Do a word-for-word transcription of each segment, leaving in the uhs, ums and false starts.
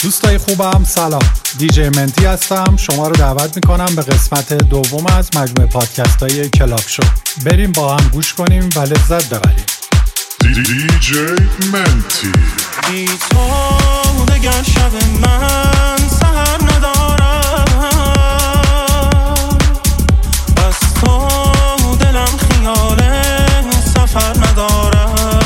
دوستای خوبم سلام، دیجی منتی هستم. شما رو دعوت میکنم به قسمت دوم از مجموعه پادکست های کلاب شو. بریم با هم گوش کنیم و لذت ببریم. دیجی منتی. بی تو دگر شب من سحر ندارم، از تو دلم خیال سفر ندارم.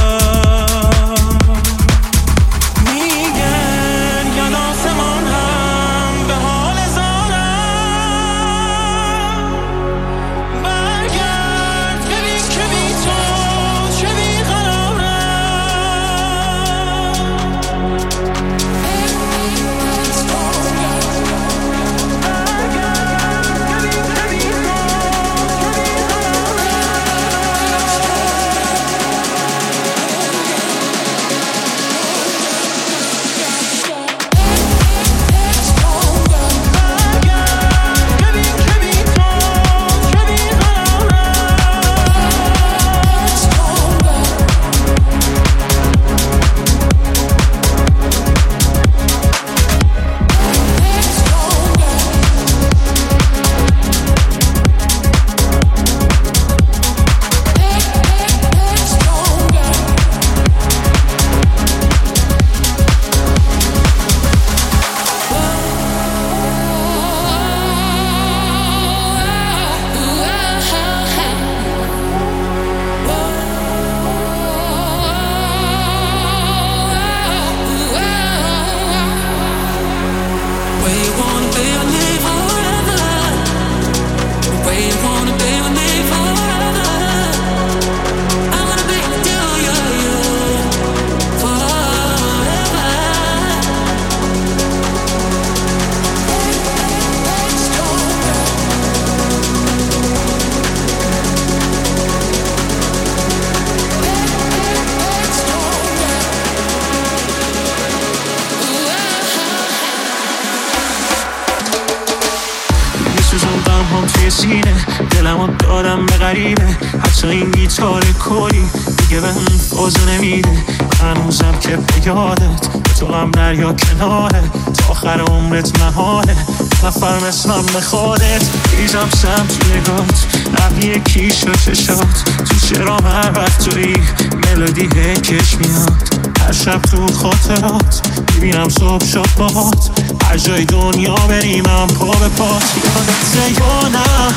دلمو دادم به غریبه، حتی این گیتار کلی دیگه به اون فازو نمیده. هنوزم که به یادت به تو هم دریا کناره، تا آخر عمرت مهاله نفر مثلم به خودت. ریزم سم تو نگات نبیه کیش و چشات، تو چرا هر وقت توی ملودی هکش میاد. هر شب تو خاطرات میبینم صبح شد باهات، هر جای دنیا بریمم پا به پات. یادت یا نه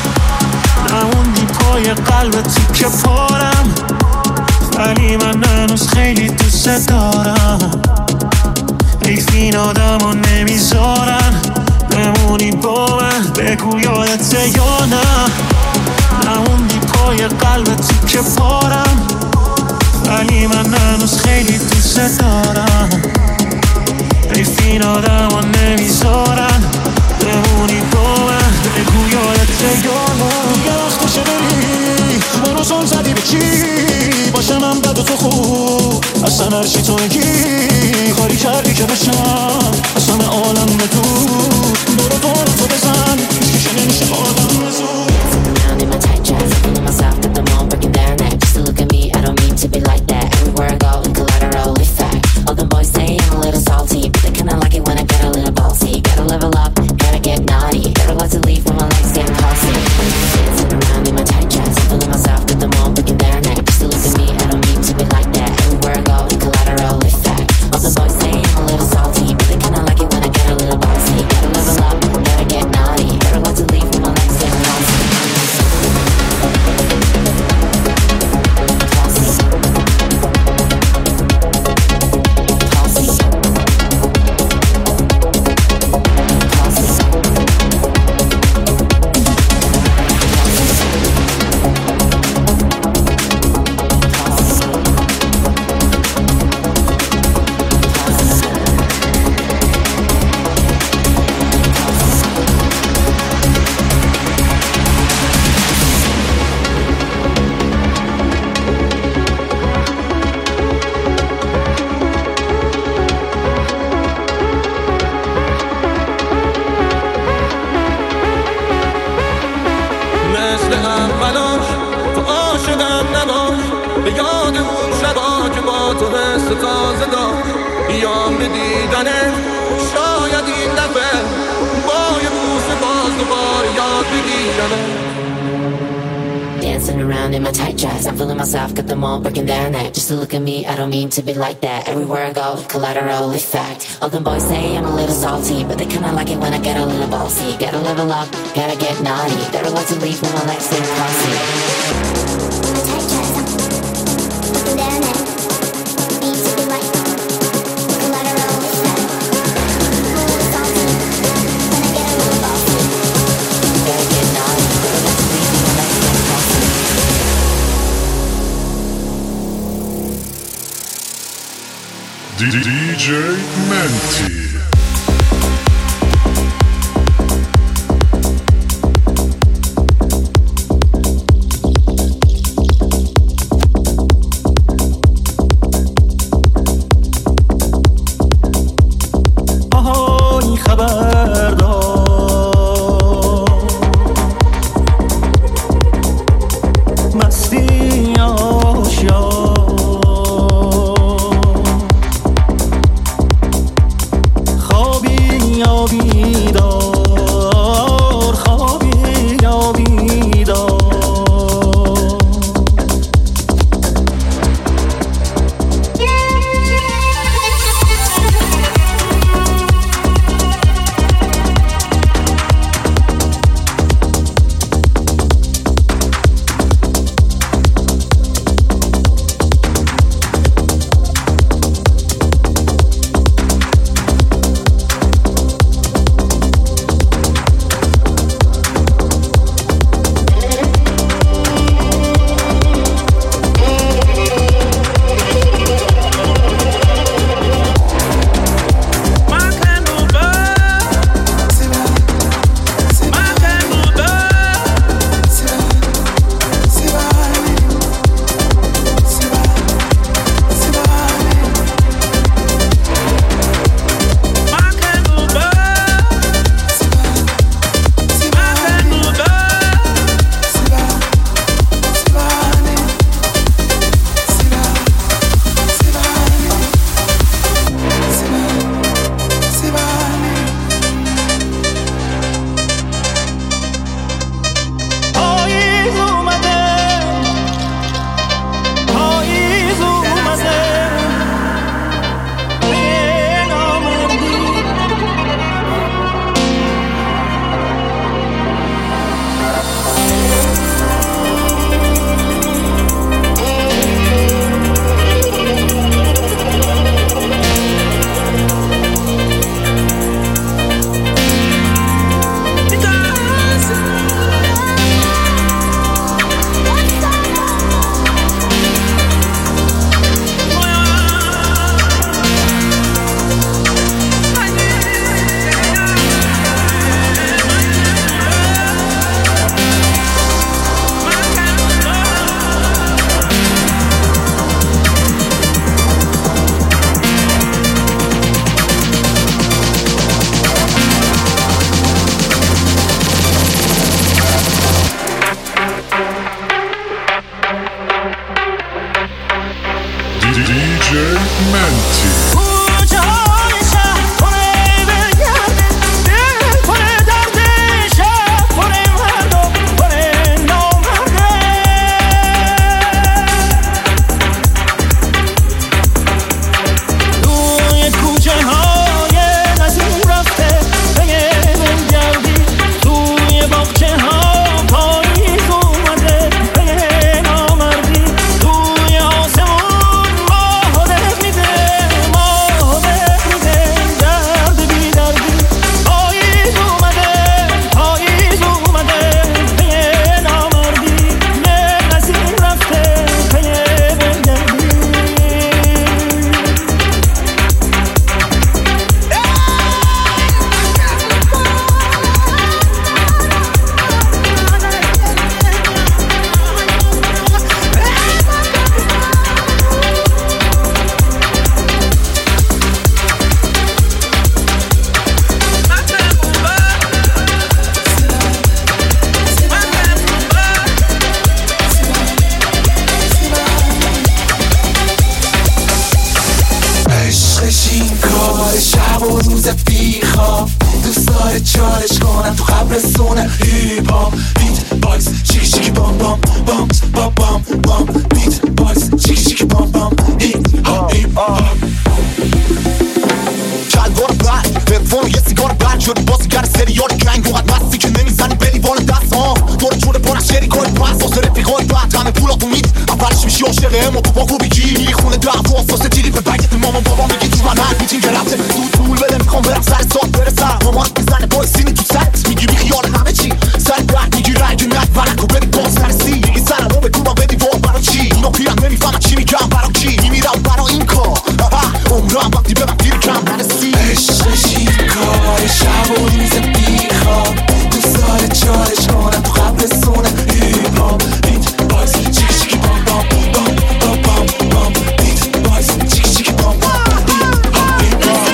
نموندی پای قلب تیکه پارم، ولی من هنوز خیلی دوست دارم. حیف این آدم رو نمیذارن بمونی با من، بگو یادت یا نه نموندی پای قلب تیکه پارم، ولی من هنوز خیلی دوست دارم. حیف این آدم رو نمیذارن بمونی با من، بگو یادت یا نه. یه وقتشه بری منو زن زدی به چی باشم هم بد و تو خوب، اصلا هرچی تو میگی کاری کردی که بشم اصلا عالم ندور. برو برو تو بزن هیچ که نمیشه آدم نزور. Around in my tight dress, feeling myself at the mall, breaking their neck. Just to look at me, I don't mean to be like that. Everywhere I go, in collateral effect. All the boys say I'm a little salty, but they kinda like it when I get a little ballsy. Gotta level up, gotta get naughty, gotta let to leave when my legs get palsy. Dancing around in my tight dress, feeling myself at the mall, breaking their neck. Just to look at me, I don't mean to be like that. Everywhere I go, in collateral effect. All the boys say I'm a little salty, but they kinda like it when I get a little ballsy. Gotta level up, gotta get naughty, gotta let to leave when my legs get palsy. به یاد اون شبا که با تو حس تازه داشت، بیام به دیدنه، شاید این دفعه با یه بوسه باز دوباره یاد بگیرمه. Dancing around in my tight dress, I'm feeling myself, got them all breaking their neck. Just to look at me, I don't mean to be like that. Everywhere I go, collateral effect. All them boys say I'm a little salty, but they kinda like it when I get a little bossy. Gotta level up, gotta get naughty. Better want to leave when my legs stay crossy. My tight dress, I'm breaking their neck. Need to be like collateral effect. I'm a little salty, when I get a little bossy. Gotta get naughty, better want to leave when my legs stay crossy. دی جی Menti. ماه دلت میده میز بی خواب دوست داره چالش کنم تو قبرستونه هیپ هاپ بیت باکس چیکی چیکی بام بام بام بام بام بام بیت باکس چیکی چیکی بام بام هیپ هاپ هیپ هاپ شلوار برگ تلفن و یه سیگار برگ شدی بازیگر سریال کنگ اونقدر مستی که نمیزنی به لیوان دست ها دور جور پر از شریکای پس واسه رفیقای بعد همه پولاتو میدی اولش میشی عاشق اما تو با خوبی کی میری خونه دعوا واسه تیری به بگت مامان بابا میگی تو من هر میتین که رفته دود پول بده میخوام برم سر ساعت برسم مامان میزنه با سینی تو سرت میگی بی خیال همه چی سر برگ میگی رنگ نک ورک و بری باز نرسی میگی سرم رو بکوبم بدی وار برا چی اینا پیرم نمیفهمم چی میگم برا کی میمیرم برا این کار عمرم وقتی به من دیر کم نرسی عشقشی کار شب و روز بیخواب دوست داره چالش کنم تو قبرستونه هیپ هاپ بیت باکس چیکی چیکی بام بام بام بام بام بام بیت باکس چیکی چیکی بام بام هیپ هاپ هیپ هاپ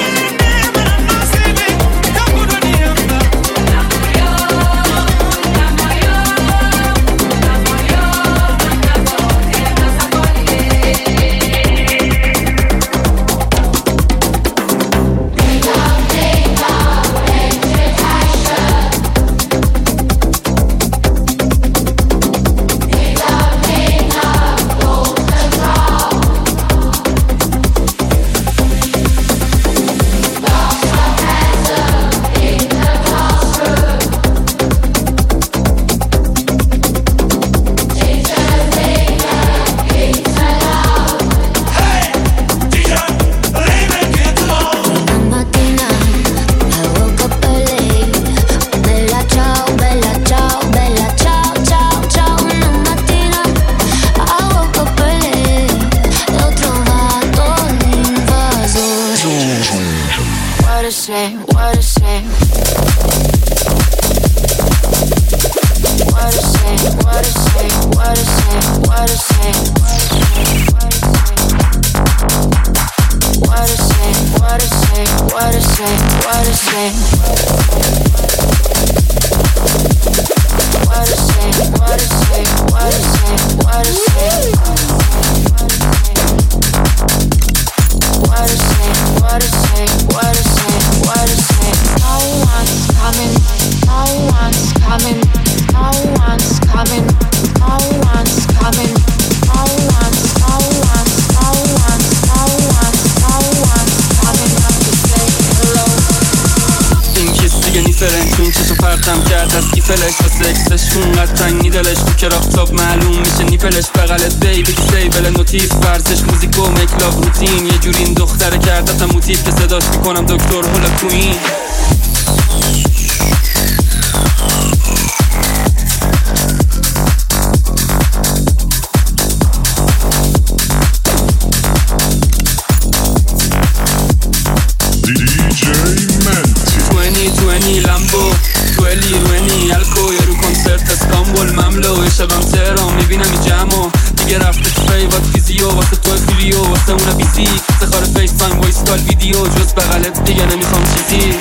یه جوری این دختره کردتم موتیف که صداش میکنم دکتر هولا کوین شبم تهران میبینم این جمع دیگه رفته تو فیوات فیزیو واسه تو فیلیو واسه اون بیزیک سخار فیس تایم وایس کال ویدیو جز بغلت دیگه نمیخوام چیزی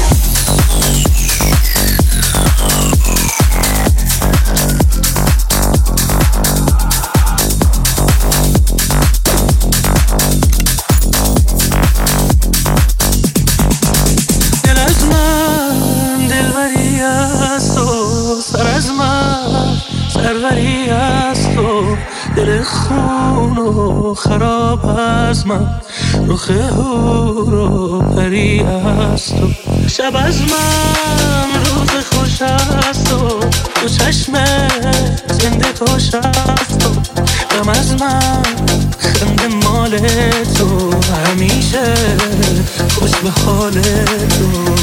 دل از من دلبری است و سر از من سروری است و دل خون و خراب از من رخ هور و پری است و شب از من روز خوش است و تو چشم زنده توش است و غم از من خنده مال تو همیشه خوش به حال تو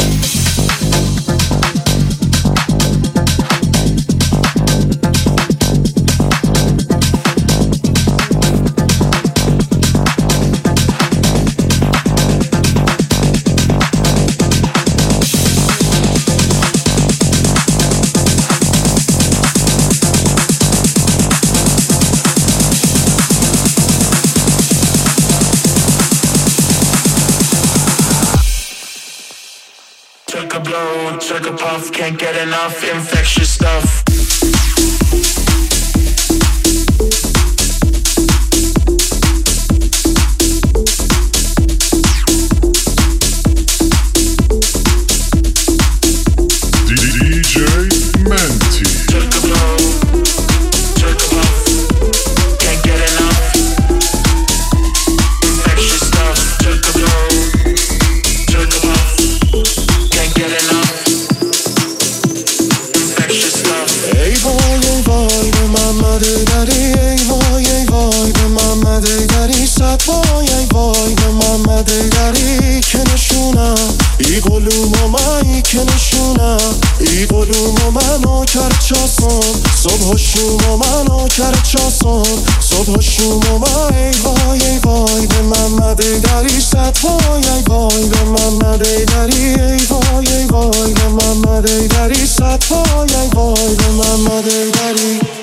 Took a puff, can't get enough infectious stuff. صد وای ای وای به محمد ایدری که نشونم ای قلوم و من که نشونم ای قلوم و منو کرد چاسم صبح و شوم و منو کرد چاسم صبح و شوم و من ای وای ای وای به محمد ایدری صد وای ای وای به محمد ایدری ای وای ای وای به محمد ایدری صد وای ای وای به محمد ایدری